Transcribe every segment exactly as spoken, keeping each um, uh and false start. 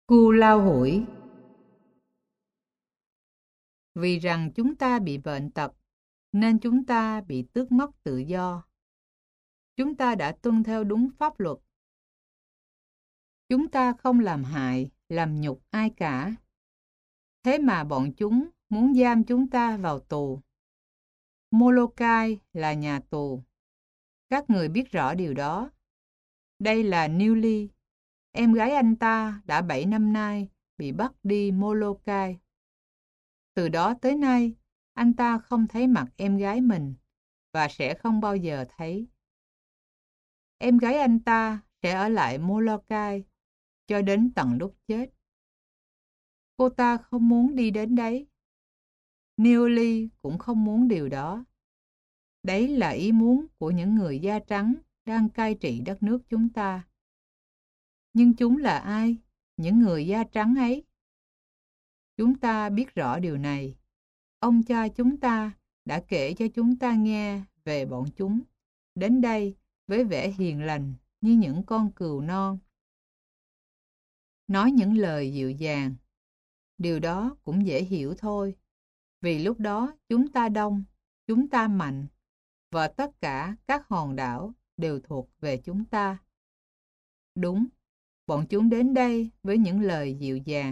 Cu Lao Hủi. Vì rằng chúng ta bị bệnh tật, nên chúng ta bị tước mất tự do. Chúng ta đã tuân theo đúng pháp luật. Chúng ta không làm hại, làm nhục ai cả. Thế mà bọn chúng muốn giam chúng ta vào tù. Molokai là nhà tù. Các người biết rõ điều đó. Đây là Newly. Em gái anh ta đã bảy năm nay bị bắt đi Molokai. Từ đó tới nay, anh ta không thấy mặt em gái mình và sẽ không bao giờ thấy. Em gái anh ta sẽ ở lại Molokai cho đến tận lúc chết. Cô ta không muốn đi đến đấy. Newly cũng không muốn điều đó. Đấy là ý muốn của những người da trắng đang cai trị đất nước chúng ta. Nhưng chúng là ai? Những người da trắng ấy. Chúng ta biết rõ điều này. Ông cha chúng ta đã kể cho chúng ta nghe về bọn chúng, đến đây với vẻ hiền lành như những con cừu non. Nói những lời dịu dàng. Điều đó cũng dễ hiểu thôi. Vì lúc đó chúng ta đông, chúng ta mạnh, và tất cả các hòn đảo đều thuộc về chúng ta. Đúng, bọn chúng đến đây với những lời dịu dàng.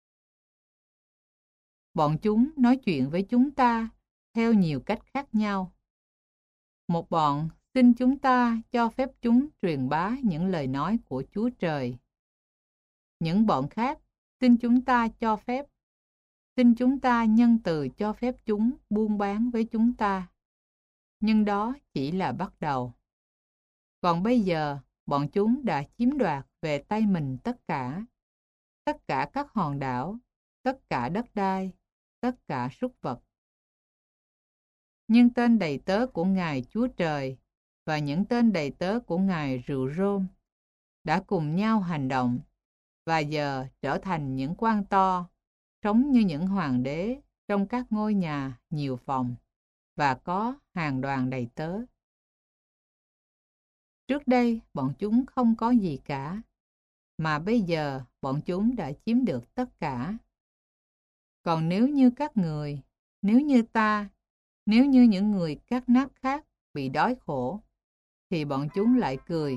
Bọn chúng nói chuyện với chúng ta theo nhiều cách khác nhau. Một bọn xin chúng ta cho phép chúng truyền bá những lời nói của Chúa Trời. Những bọn khác xin chúng ta cho phép, xin chúng ta nhân từ cho phép chúng buôn bán với chúng ta. Nhưng đó chỉ là bắt đầu. Còn bây giờ, bọn chúng đã chiếm đoạt về tay mình tất cả. Tất cả các hòn đảo, tất cả đất đai, tất cả súc vật. Nhưng tên đầy tớ của Ngài Chúa Trời và những tên đầy tớ của Ngài Rượu Rôm đã cùng nhau hành động và giờ trở thành những quan to, sống như những hoàng đế trong các ngôi nhà nhiều phòng và có hàng đoàn đầy tớ. Trước đây bọn chúng không có gì cả, mà bây giờ bọn chúng đã chiếm được tất cả. Còn nếu như các người, nếu như ta, nếu như những người các nát khác bị đói khổ, thì bọn chúng lại cười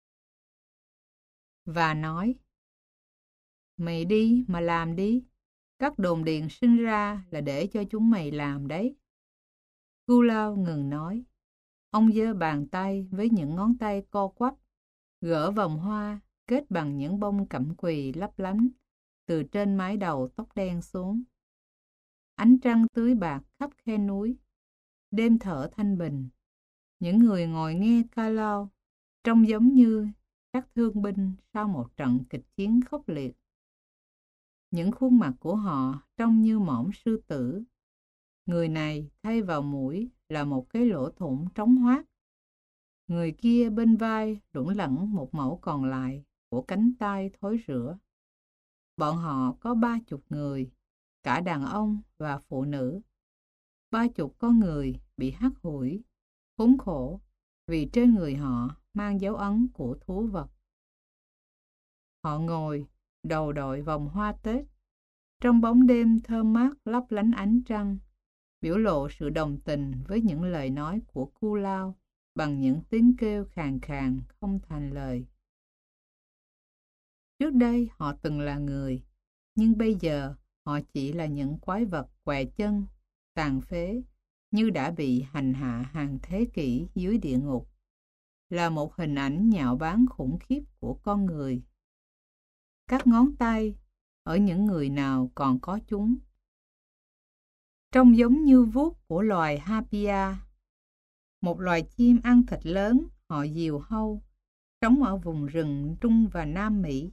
và nói: mày đi mà làm đi, các đồn điền sinh ra là để cho chúng mày làm đấy. Cu Lao ngừng nói. Ông giơ bàn tay với những ngón tay co quắp, gỡ vòng hoa kết bằng những bông cẩm quỳ lấp lánh từ trên mái đầu tóc đen xuống. Ánh trăng tưới bạc khắp khe núi, đêm thở thanh bình. Những người ngồi nghe ca lao trông giống như các thương binh sau một trận kịch chiến khốc liệt. Những khuôn mặt của họ trông như mõm sư tử. Người này thay vào mũi là một cái lỗ thủng trống hoác. Người kia bên vai lủng lẳng một mẩu còn lại của cánh tay thối rữa. Bọn họ có ba chục người, cả đàn ông và phụ nữ. Ba chục con người bị hắt hủi, khốn khổ vì trên người họ mang dấu ấn của thú vật. Họ ngồi đầu đội vòng hoa Tết trong bóng đêm thơm mát lấp lánh ánh trăng, biểu lộ sự đồng tình với những lời nói của Cu Lao bằng những tiếng kêu khàn khàn không thành lời. Trước đây họ từng là người, nhưng bây giờ họ chỉ là những quái vật què chân, tàn phế, như đã bị hành hạ hàng thế kỷ dưới địa ngục, là một hình ảnh nhạo báng khủng khiếp của con người. Các ngón tay ở những người nào còn có chúng trông giống như vuốt của loài Harpia, một loài chim ăn thịt lớn họ diều hâu, sống ở vùng rừng Trung và Nam Mỹ.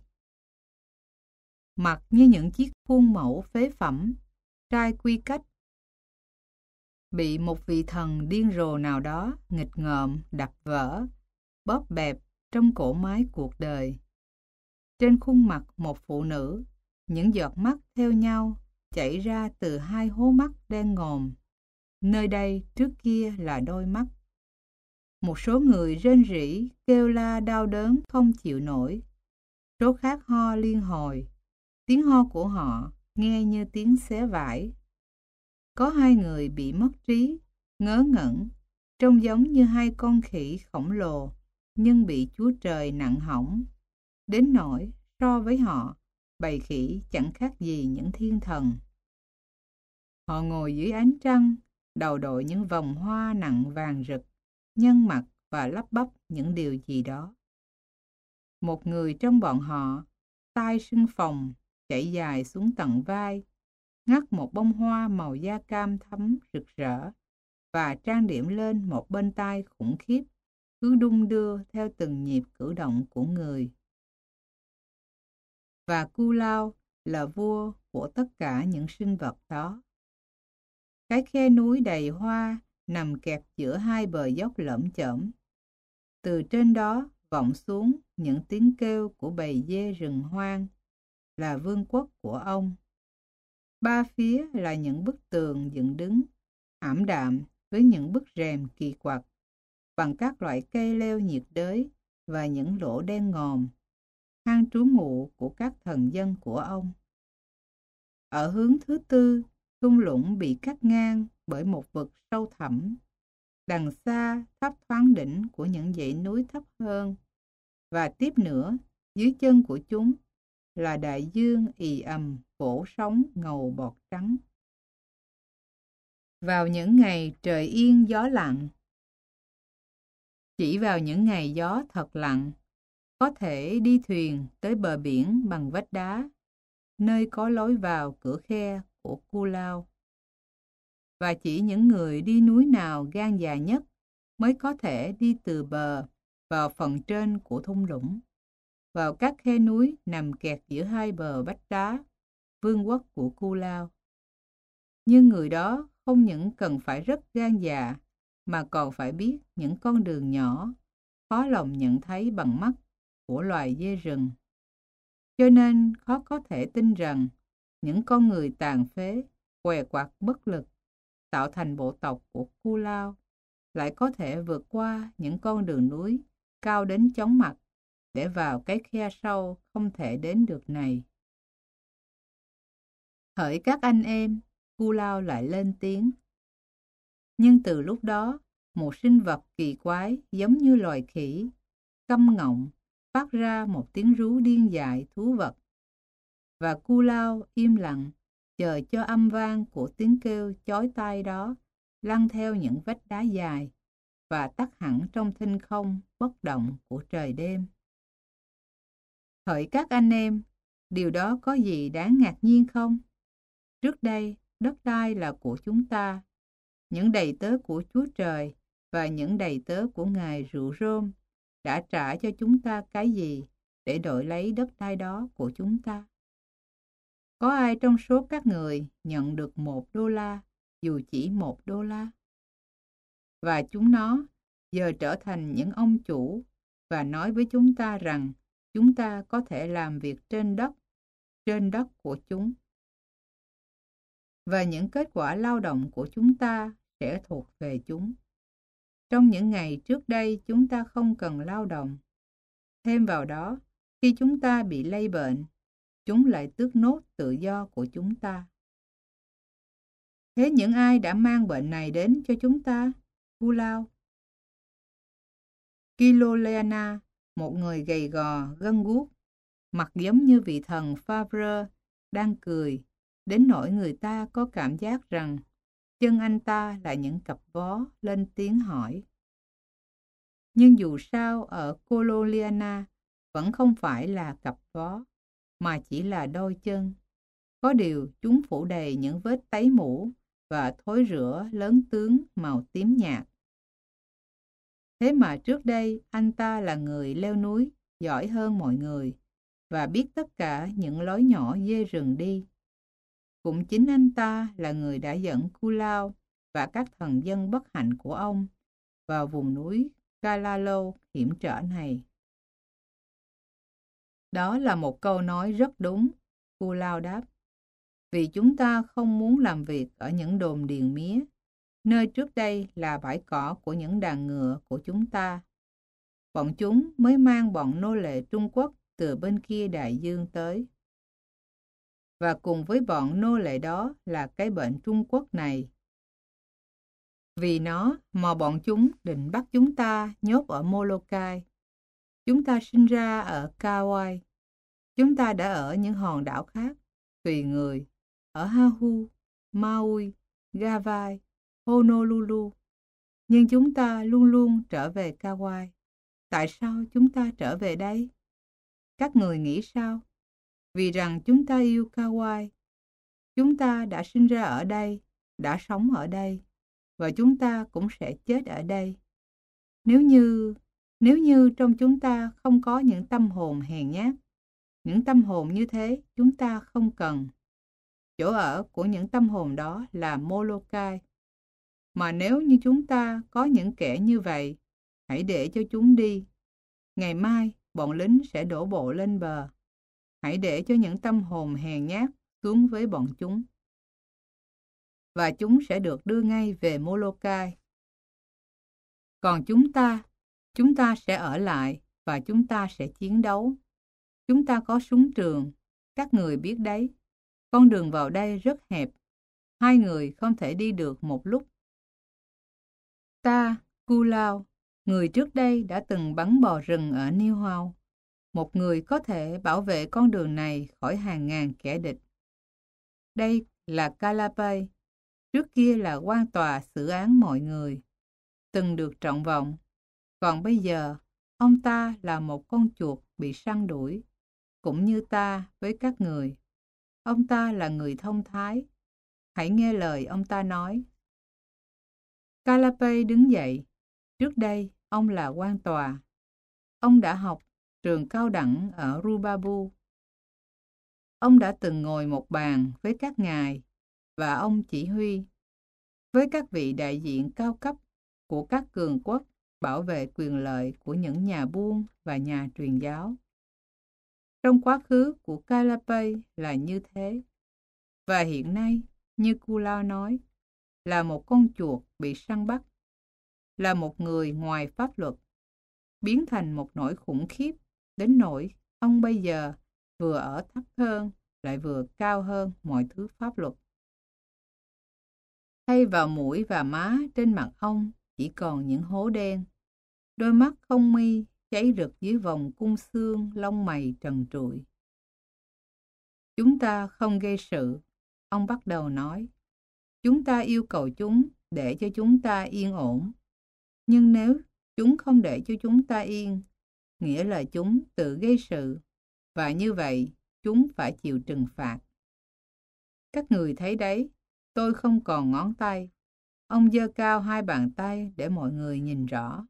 Mặt như những chiếc khuôn mẫu phế phẩm, trai quy cách, bị một vị thần điên rồ nào đó nghịch ngợm đập vỡ, bóp bẹp trong cỗ máy cuộc đời. Trên khuôn mặt một phụ nữ, những giọt mắt theo nhau chảy ra từ hai hố mắt đen ngòm. Nơi đây trước kia là đôi mắt. Một số người rên rỉ, kêu la đau đớn không chịu nổi. Số khác ho liên hồi, Tiếng ho của họ nghe như tiếng xé vải. Có hai người bị mất trí, ngớ ngẩn, trông giống như hai con khỉ khổng lồ, nhưng bị Chúa Trời nặng hỏng. Đến nỗi, so với họ, bầy khỉ chẳng khác gì những thiên thần. Họ ngồi dưới ánh trăng, đầu đội những vòng hoa nặng vàng rực, nhăn mặt và lắp bắp những điều gì đó. Một người trong bọn họ, tai sưng phồng, chảy dài xuống tận vai, ngắt một bông hoa màu da cam thắm rực rỡ và trang điểm lên một bên tai khủng khiếp, cứ đung đưa theo từng nhịp cử động của người. Và Cu Lao là vua của tất cả những sinh vật đó. Cái khe núi đầy hoa nằm kẹp giữa hai bờ dốc lởm chởm. Từ trên đó vọng xuống những tiếng kêu của bầy dê rừng hoang, là vương quốc của ông. Ba phía là những bức tường dựng đứng, ảm đạm với những bức rèm kỳ quặc, bằng các loại cây leo nhiệt đới và những lỗ đen ngòm, hang trú ngụ của các thần dân của ông. Ở hướng thứ tư, thung lũng bị cắt ngang bởi một vực sâu thẳm. Đằng xa thấp thoáng đỉnh của những dãy núi thấp hơn, và tiếp nữa, dưới chân của chúng là đại dương ì ầm vỗ sóng ngầu bọt trắng. Vào những ngày trời yên gió lặng, chỉ vào những ngày gió thật lặng, có thể đi thuyền tới bờ biển bằng vách đá, nơi có lối vào cửa khe của Cu Lao. Và chỉ những người đi núi nào gan dạ nhất mới có thể đi từ bờ vào phần trên của thung lũng, vào các khe núi nằm kẹt giữa hai bờ vách đá, vương quốc của Cu Lao. Nhưng người đó không những cần phải rất gan dạ, mà còn phải biết những con đường nhỏ, khó lòng nhận thấy bằng mắt của loài dê rừng. Cho nên khó có thể tin rằng những con người tàn phế, què quặt bất lực, tạo thành bộ tộc của Cu Lao, lại có thể vượt qua những con đường núi cao đến chóng mặt để vào cái khe sâu không thể đến được này. Hỡi các anh em, Cu Lao lại lên tiếng. Nhưng từ lúc đó, một sinh vật kỳ quái giống như loài khỉ, câm ngọng, phát ra một tiếng rú điên dại thú vật. Và Cu Lao im lặng, chờ cho âm vang của tiếng kêu chói tai đó lăn theo những vách đá dài và tắt hẳn trong thinh không bất động của trời đêm. Hỡi các anh em, điều đó có gì đáng ngạc nhiên không? Trước đây, đất đai là của chúng ta. Những đầy tớ của Chúa Trời và những đầy tớ của Ngài Rượu Rôm đã trả cho chúng ta cái gì để đổi lấy đất đai đó của chúng ta? Có ai trong số các người nhận được một đô la, dù chỉ một đô la? Và chúng nó giờ trở thành những ông chủ và nói với chúng ta rằng chúng ta có thể làm việc trên đất, trên đất của chúng. Và những kết quả lao động của chúng ta sẽ thuộc về chúng. Trong những ngày trước đây chúng ta không cần lao động. Thêm vào đó, khi chúng ta bị lây bệnh, chúng lại tước nốt tự do của chúng ta. Thế những ai đã mang bệnh này đến cho chúng ta? Cu Lao. Kiloleana, một người gầy gò, gân guốc, mặt giống như vị thần Favre, đang cười, đến nỗi người ta có cảm giác rằng chân anh ta là những cặp vó, lên tiếng hỏi. Nhưng dù sao ở Kiloleana vẫn không phải là cặp vó, mà chỉ là đôi chân. Có điều chúng phủ đầy những vết tấy mũ và thối rữa lớn tướng màu tím nhạt. Thế mà trước đây anh ta là người leo núi giỏi hơn mọi người và biết tất cả những lối nhỏ dê rừng đi. Cũng chính anh ta là người đã dẫn Cu Lao và các thần dân bất hạnh của ông vào vùng núi Galalo hiểm trở này. Đó là một câu nói rất đúng, Cu Lao đáp. Vì chúng ta không muốn làm việc ở những đồn điền mía, nơi trước đây là bãi cỏ của những đàn ngựa của chúng ta. Bọn chúng mới mang bọn nô lệ Trung Quốc từ bên kia đại dương tới. và cùng với bọn nô lệ đó là cái bệnh Trung Quốc này. Vì nó mà bọn chúng định bắt chúng ta nhốt ở Molokai. Chúng ta sinh ra ở Kauai. Chúng ta đã ở những hòn đảo khác, tùy người, ở Oahu, Maui, Hawaii, Honolulu. Nhưng chúng ta luôn luôn trở về Kauai. Tại sao chúng ta trở về đây? Các người nghĩ sao? Vì rằng chúng ta yêu Kauai. Chúng ta đã sinh ra ở đây, đã sống ở đây, và chúng ta cũng sẽ chết ở đây. Nếu như, nếu như trong chúng ta không có những tâm hồn hèn nhát, những tâm hồn như thế chúng ta không cần. Chỗ ở của những tâm hồn đó là Molokai. Mà nếu như chúng ta có những kẻ như vậy, hãy để cho chúng đi. Ngày mai, bọn lính sẽ đổ bộ lên bờ. Hãy để cho những tâm hồn hèn nhát xuống với bọn chúng. Và chúng sẽ được đưa ngay về Molokai. Còn chúng ta, chúng ta sẽ ở lại và chúng ta sẽ chiến đấu. Chúng ta có súng trường, các người biết đấy. Con đường vào đây rất hẹp. Hai người không thể đi được một lúc. Ta, Kulao, người trước đây đã từng bắn bò rừng ở New House. Một người có thể bảo vệ con đường này khỏi hàng ngàn kẻ địch. Đây là Kalapay, trước kia là quan tòa xử án mọi người, từng được trọng vọng. Còn bây giờ, ông ta là một con chuột bị săn đuổi, cũng như ta với các người. Ông ta là người thông thái. Hãy nghe lời ông ta nói. Kalapay đứng dậy. Trước đây, ông là quan tòa. Ông đã học trường cao đẳng ở Rubabu. Ông đã từng ngồi một bàn với các ngài và ông chỉ huy với các vị đại diện cao cấp của các cường quốc bảo vệ quyền lợi của những nhà buôn và nhà truyền giáo. Trong quá khứ của Kalapay là như thế, và hiện nay, như Kulao nói, là một con chuột bị săn bắt, là một người ngoài pháp luật, biến thành một nỗi khủng khiếp, đến nỗi ông bây giờ vừa ở thấp hơn, lại vừa cao hơn mọi thứ pháp luật. Thay vào mũi và má trên mặt ông chỉ còn những hố đen, đôi mắt không mi cháy rực dưới vòng cung xương lông mày trần trụi. Chúng ta không gây sự, ông bắt đầu nói. Chúng ta yêu cầu chúng để cho chúng ta yên ổn. Nhưng nếu chúng không để cho chúng ta yên, nghĩa là chúng tự gây sự, và như vậy chúng phải chịu trừng phạt. Các người thấy đấy, tôi không còn ngón tay. Ông giơ cao hai bàn tay để mọi người nhìn rõ.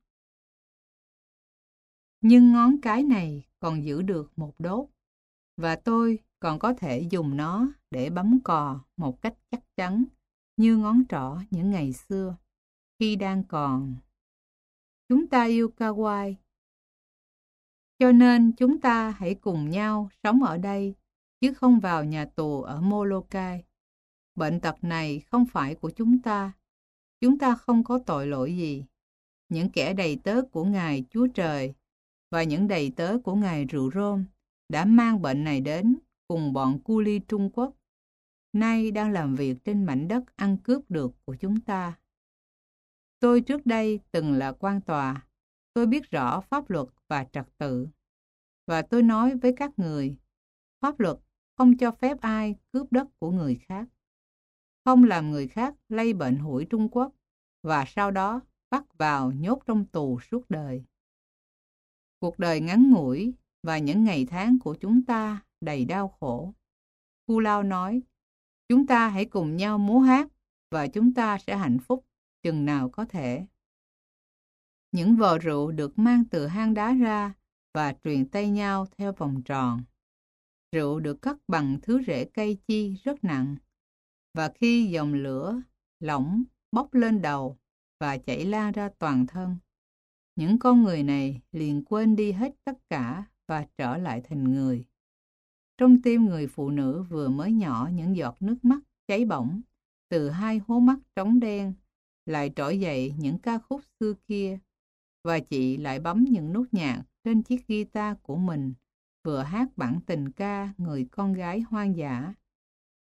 Nhưng ngón cái này còn giữ được một đốt, và tôi còn có thể dùng nó để bấm cò một cách chắc chắn, như ngón trỏ những ngày xưa, khi đang còn. Chúng ta yêu Kauai, cho nên chúng ta hãy cùng nhau sống ở đây, chứ không vào nhà tù ở Molokai. Bệnh tật này không phải của chúng ta. Chúng ta không có tội lỗi gì. Những kẻ đầy tớ của Ngài Chúa Trời và những đầy tớ của Ngài Rượu Rôm đã mang bệnh này đến cùng bọn cu li Trung Quốc, nay đang làm việc trên mảnh đất ăn cướp được của chúng ta. Tôi trước đây từng là quan tòa. Tôi biết rõ pháp luật và trật tự. Và tôi nói với các người, pháp luật không cho phép ai cướp đất của người khác, không làm người khác lây bệnh hủi Trung Quốc và sau đó bắt vào nhốt trong tù suốt đời. Cuộc đời ngắn ngủi và những ngày tháng của chúng ta đầy đau khổ. Kulao nói, chúng ta hãy cùng nhau múa hát và chúng ta sẽ hạnh phúc chừng nào có thể. Những vò rượu được mang từ hang đá ra và truyền tay nhau theo vòng tròn. Rượu được cất bằng thứ rễ cây chi rất nặng, và khi dòng lửa lỏng bốc lên đầu và chảy lan ra toàn thân, những con người này liền quên đi hết tất cả và trở lại thành người. Trong tim người phụ nữ vừa mới nhỏ những giọt nước mắt cháy bỏng từ hai hố mắt trống đen, lại trỗi dậy những ca khúc xưa kia, và chị lại bấm những nốt nhạc trên chiếc guitar của mình, vừa hát bản tình ca người con gái hoang dã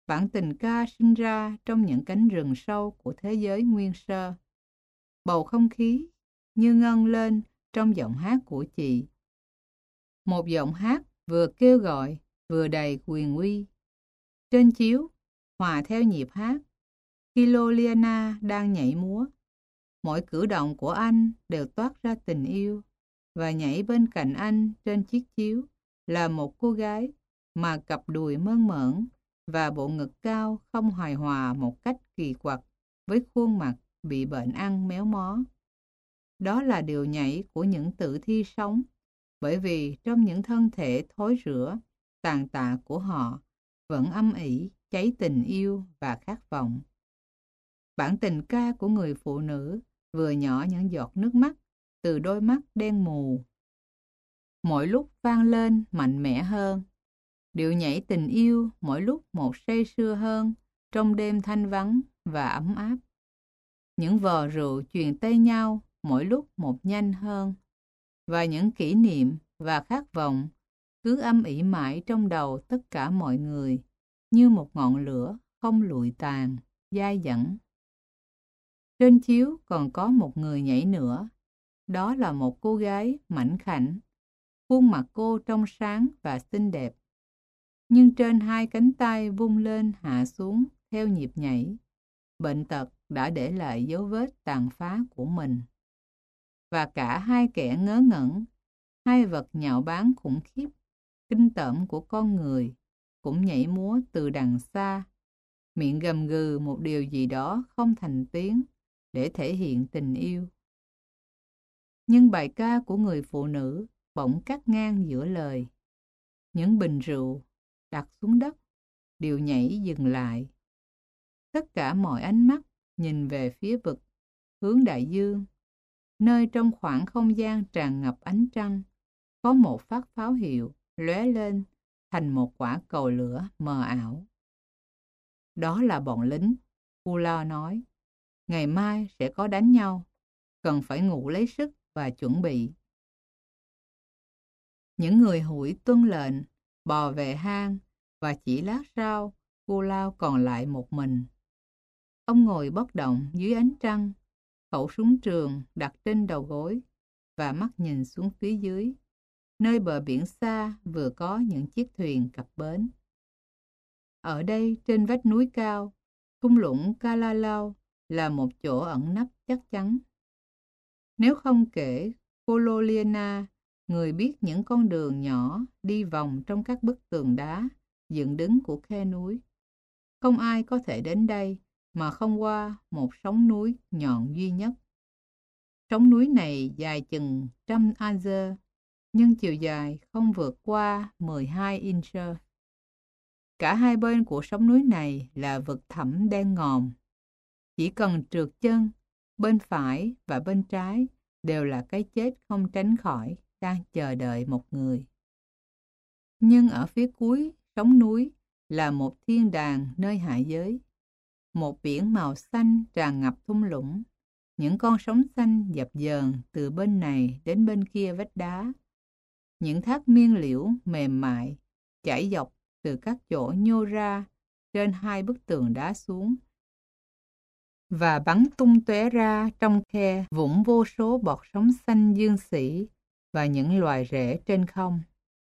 Bản tình ca sinh ra trong những cánh rừng sâu của thế giới nguyên sơ. Bầu không khí như ngân lên trong giọng hát của chị. Một giọng hát vừa kêu gọi, vừa đầy quyền uy. Trên chiếu, hòa theo nhịp hát, khi Loliana đang nhảy múa, mỗi cử động của anh đều toát ra tình yêu, và nhảy bên cạnh anh trên chiếc chiếu là một cô gái mà cặp đùi mơn mởn và bộ ngực cao không hài hòa một cách kỳ quặc với khuôn mặt bị bệnh ăn méo mó. Đó là điều nhảy của những tử thi sống, bởi vì trong những thân thể thối rữa, tàn tạ của họ vẫn âm ỉ cháy tình yêu và khát vọng. Bản tình ca của người phụ nữ vừa nhỏ những giọt nước mắt từ đôi mắt đen mù. Mỗi lúc vang lên mạnh mẽ hơn. Điệu nhảy tình yêu mỗi lúc một say sưa hơn trong đêm thanh vắng và ấm áp. Những vò rượu truyền tay nhau mỗi lúc một nhanh hơn. Và những kỷ niệm và khát vọng cứ âm ỉ mãi trong đầu tất cả mọi người như một ngọn lửa không lụi tàn, dai dẳng. Trên chiếu còn có một người nhảy nữa. Đó là một cô gái mảnh khảnh. Khuôn mặt cô trong sáng và xinh đẹp. Nhưng trên hai cánh tay vung lên hạ xuống theo nhịp nhảy, bệnh tật đã để lại dấu vết tàn phá của mình. Và cả hai kẻ ngớ ngẩn, hai vật nhạo báng khủng khiếp, kinh tởm của con người, cũng nhảy múa từ đằng xa, miệng gầm gừ một điều gì đó không thành tiếng để thể hiện tình yêu. Nhưng bài ca của người phụ nữ bỗng cắt ngang giữa lời. Những bình rượu đặt xuống đất, điệu nhảy dừng lại. Tất cả mọi ánh mắt nhìn về phía vực, hướng đại dương, nơi trong khoảng không gian tràn ngập ánh trăng, có một phát pháo hiệu lóe lên thành một quả cầu lửa mờ ảo. Đó là bọn lính, Pula nói. Ngày mai sẽ có đánh nhau, cần phải ngủ lấy sức và chuẩn bị. Những người hủi tuân lệnh, bò về hang, và chỉ lát sau, Pula còn lại một mình. Ông ngồi bất động dưới ánh trăng, khẩu súng trường đặt trên đầu gối, và mắt nhìn xuống phía dưới, nơi bờ biển xa vừa có những chiếc thuyền cập bến. Ở đây trên vách núi cao, thung lũng Kalalau là một chỗ ẩn nấp chắc chắn. Nếu không kể Pololiena, người biết những con đường nhỏ đi vòng trong các bức tường đá dựng đứng của khe núi, không ai có thể đến đây mà không qua một sóng núi nhọn duy nhất. Sóng núi này dài chừng trăm azer, nhưng chiều dài không vượt qua mười hai inch. Cả hai bên của sóng núi này là vực thẳm đen ngòm. Chỉ cần trượt chân, bên phải và bên trái đều là cái chết không tránh khỏi, đang chờ đợi một người. Nhưng ở phía cuối sóng núi là một thiên đàng nơi hạ giới. Một biển màu xanh tràn ngập thung lũng. Những con sóng xanh dập dờn từ bên này đến bên kia vách đá. Những thác miên liễu mềm mại chảy dọc từ các chỗ nhô ra trên hai bức tường đá xuống và bắn tung tóe ra trong khe vũng vô số bọt sóng xanh dương xỉ và những loài rễ trên không.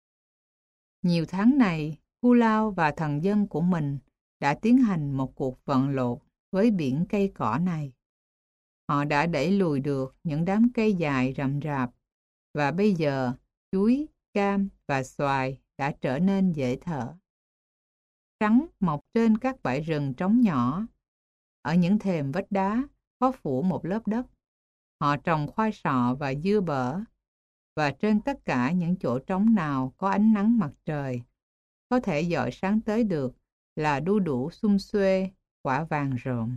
Nhiều tháng này, Pulau và thần dân của mình đã tiến hành một cuộc vận lộn với biển cây cỏ này. Họ đã đẩy lùi được những đám cây dài rậm rạp, và bây giờ chuối, cam và xoài đã trở nên dễ thở. Trắng mọc trên các bãi rừng trống nhỏ. Ở những thềm vách đá có phủ một lớp đất. Họ trồng khoai sọ và dưa bở, và trên tất cả những chỗ trống nào có ánh nắng mặt trời có thể dọi sáng tới được là đu đủ sum xuê, quả vàng rộm.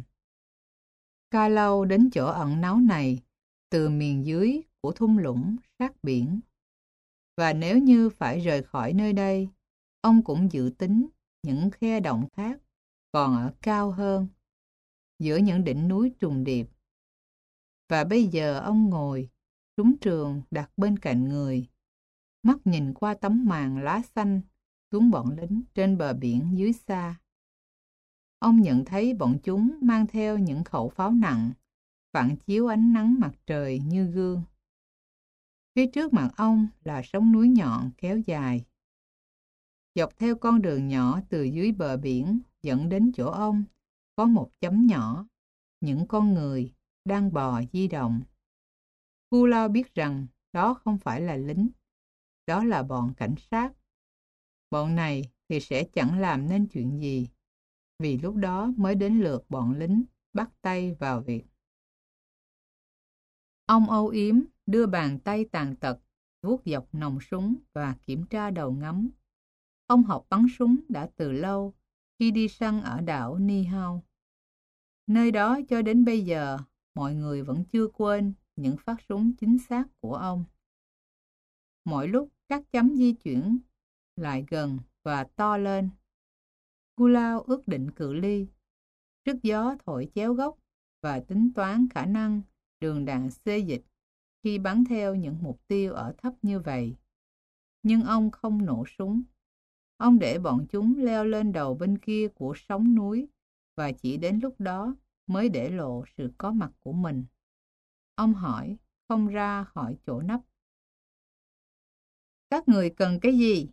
Ca lâu đến chỗ ẩn náu này từ miền dưới của thung lũng sát biển. Và nếu như phải rời khỏi nơi đây, ông cũng dự tính những khe động khác còn ở cao hơn, giữa những đỉnh núi trùng điệp. Và bây giờ ông ngồi, súng trường đặt bên cạnh người, mắt nhìn qua tấm màn lá xanh xuống bọn lính trên bờ biển dưới xa. ông nhận thấy bọn chúng mang theo những khẩu pháo nặng, phản chiếu ánh nắng mặt trời như gương. Phía trước mặt ông là sóng núi nhọn kéo dài. Dọc theo con đường nhỏ từ dưới bờ biển dẫn đến chỗ ông, có một chấm nhỏ, những con người đang bò di động. Kulao biết rằng đó không phải là lính, đó là bọn cảnh sát. Bọn này thì sẽ chẳng làm nên chuyện gì, vì lúc đó mới đến lượt bọn lính bắt tay vào việc. Ông âu yếm đưa bàn tay tàn tật vuốt dọc nòng súng và kiểm tra đầu ngắm. Ông học bắn súng đã từ lâu khi đi săn ở đảo Niihau. Nơi đó cho đến bây giờ, mọi người vẫn chưa quên những phát súng chính xác của ông. Mỗi lúc các chấm di chuyển lại gần và to lên. Kulao ước định cự ly, sức gió thổi chéo góc và tính toán khả năng đường đạn xê dịch khi bắn theo những mục tiêu ở thấp như vậy. Nhưng ông không nổ súng. Ông để bọn chúng leo lên đầu bên kia của sóng núi và chỉ đến lúc đó mới để lộ sự có mặt của mình. Ông hỏi, không ra khỏi chỗ nấp. Các người cần cái gì?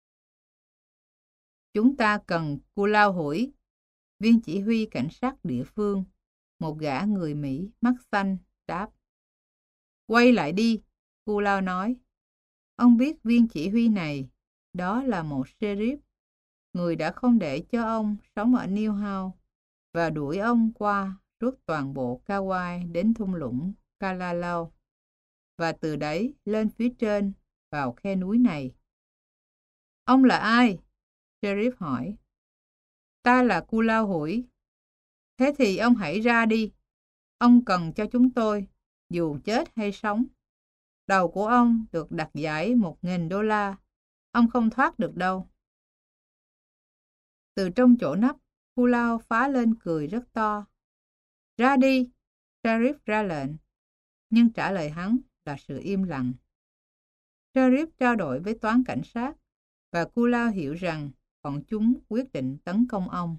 Chúng ta cần Kulao Hủi, viên chỉ huy cảnh sát địa phương, một gã người Mỹ mắt xanh, đáp. Quay lại đi, Kulao nói. Ông biết viên chỉ huy này, đó là một sheriff, người đã không để cho ông sống ở Niihau và đuổi ông qua suốt toàn bộ Kauai đến thung lũng Kalalau và từ đấy lên phía trên vào khe núi này. Ông là ai? Sheriff hỏi. Ta là Kulao Hủi. Thế thì ông hãy ra đi. Ông cần cho chúng tôi, dù chết hay sống. Đầu của ông được đặt giải một nghìn đô la. Ông không thoát được đâu. Từ trong chỗ nấp, Kulao phá lên cười rất to. Ra đi, Sheriff ra lệnh. Nhưng trả lời hắn là sự im lặng. Sheriff trao đổi với toán cảnh sát và Kulao hiểu rằng bọn chúng quyết định tấn công ông.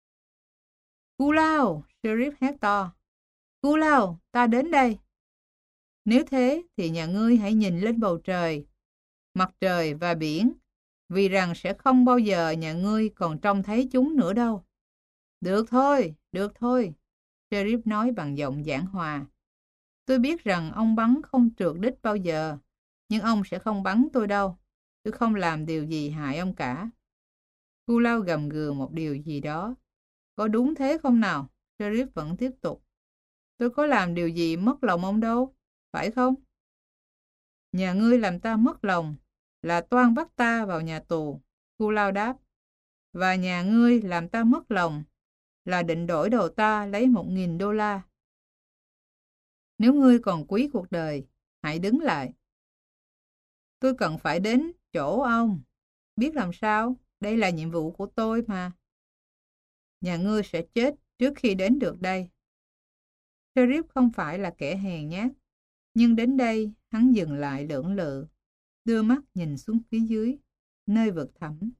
Kulao, Sheriff hét to. Kulao, ta đến đây. Nếu thế thì nhà ngươi hãy nhìn lên bầu trời, mặt trời và biển, vì rằng sẽ không bao giờ nhà ngươi còn trông thấy chúng nữa đâu. Được thôi, được thôi, Sheriff nói bằng giọng giảng hòa. Tôi biết rằng ông bắn không trượt đích bao giờ, nhưng ông sẽ không bắn tôi đâu. Tôi không làm điều gì hại ông cả. Kulao gầm gừ một điều gì đó. Có đúng thế không nào? Sheriff vẫn tiếp tục. Tôi có làm điều gì mất lòng ông đâu, phải không? Nhà ngươi làm ta mất lòng là toan bắt ta vào nhà tù, Kulao đáp. Và nhà ngươi làm ta mất lòng là định đổi đầu ta lấy một nghìn đô la. Nếu ngươi còn quý cuộc đời, hãy đứng lại. Tôi cần phải đến chỗ ông. Biết làm sao? Đây là nhiệm vụ của tôi mà. Nhà ngươi sẽ chết trước khi đến được đây. Sheriff không phải là kẻ hèn nhát, nhưng đến đây hắn dừng lại lưỡng lự, đưa mắt nhìn xuống phía dưới, nơi vực thẳm.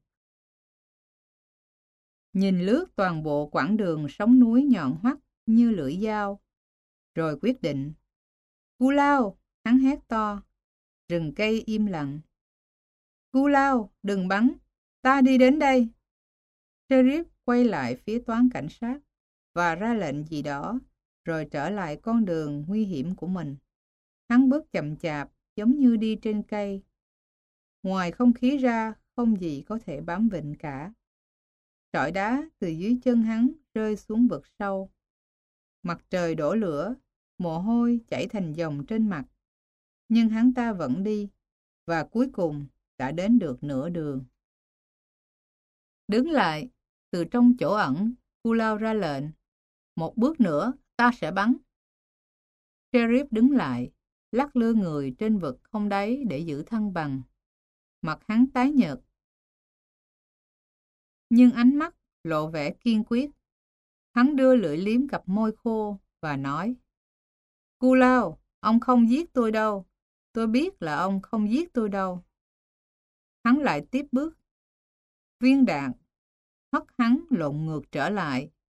Nhìn lướt toàn bộ quãng đường sóng núi nhọn hoắt như lưỡi dao, rồi quyết định. Kulao, hắn hét to, rừng cây im lặng. Kulao, đừng bắn, ta đi đến đây. Sheriff quay lại phía toán cảnh sát và ra lệnh gì đó, rồi trở lại con đường nguy hiểm của mình. Hắn bước chậm chạp, giống như đi trên cây. Ngoài không khí ra, không gì có thể bám vịn cả. Sỏi đá từ dưới chân hắn rơi xuống vực sâu. Mặt trời đổ lửa, mồ hôi chảy thành dòng trên mặt. Nhưng hắn ta vẫn đi, và cuối cùng đã đến được nửa đường. Đứng lại, từ trong chỗ ẩn, Kulao ra lệnh. Một bước nữa, ta sẽ bắn. Sheriff đứng lại, lắc lư người trên vực không đáy để giữ thăng bằng. Mặt hắn tái nhợt, nhưng ánh mắt lộ vẻ kiên quyết. Hắn đưa lưỡi liếm cặp môi khô và nói: Kulao, ông không giết tôi đâu. Tôi biết là ông không giết tôi đâu. Hắn lại tiếp bước. Viên đạn hất hắn lộn ngược trở lại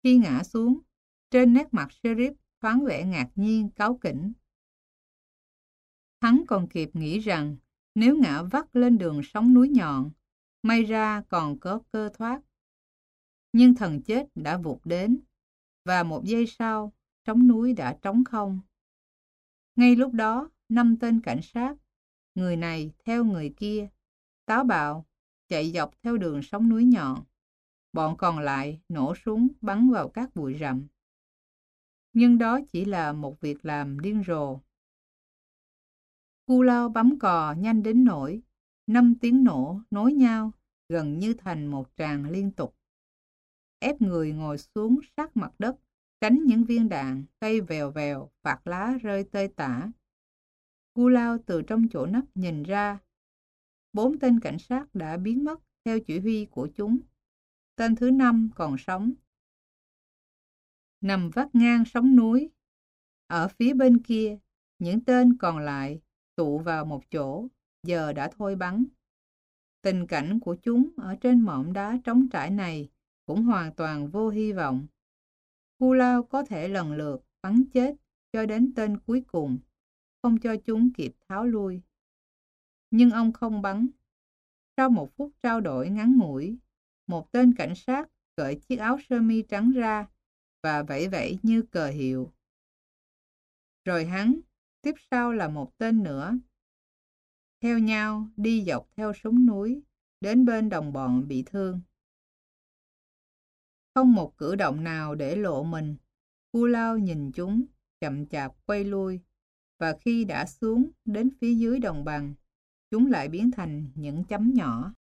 Khi ngã xuống, trên nét mặt sheriff thoáng vẻ ngạc nhiên, cáu kỉnh. Hắn còn kịp nghĩ rằng nếu ngã vắt lên đường sóng núi nhọn, may ra còn có cơ thoát. Nhưng thần chết đã vụt đến, và một giây sau, sóng núi đã trống không. Ngay lúc đó, năm tên cảnh sát, người này theo người kia, táo bạo, chạy dọc theo đường sóng núi nhọn. Bọn còn lại nổ súng bắn vào các bụi rậm. Nhưng đó chỉ là một việc làm điên rồ. Cu Lao bấm cò nhanh đến nỗi năm tiếng nổ nối nhau gần như thành một tràng liên tục. Ép người ngồi xuống sát mặt đất, tránh những viên đạn cây vèo vèo, phạt lá rơi tơi tả. Cu Lao từ trong chỗ nấp nhìn ra. Bốn tên cảnh sát đã biến mất theo chỉ huy của chúng. Tên thứ năm còn sống, nằm vắt ngang sóng núi. Ở phía bên kia, những tên còn lại tụ vào một chỗ, giờ đã thôi bắn. Tình cảnh của chúng ở trên mỏm đá trống trải này cũng hoàn toàn vô hy vọng. Cu Lao có thể lần lượt bắn chết cho đến tên cuối cùng, không cho chúng kịp tháo lui. Nhưng ông không bắn. Sau một phút trao đổi ngắn ngủi, một tên cảnh sát cởi chiếc áo sơ mi trắng ra và vẫy vẫy như cờ hiệu. Rồi hắn, tiếp sau là một tên nữa. Theo nhau đi dọc theo súng núi, đến bên đồng bọn bị thương. Không một cử động nào để lộ mình, Cu Lao nhìn chúng, chậm chạp quay lui, và khi đã xuống đến phía dưới đồng bằng, chúng lại biến thành những chấm nhỏ.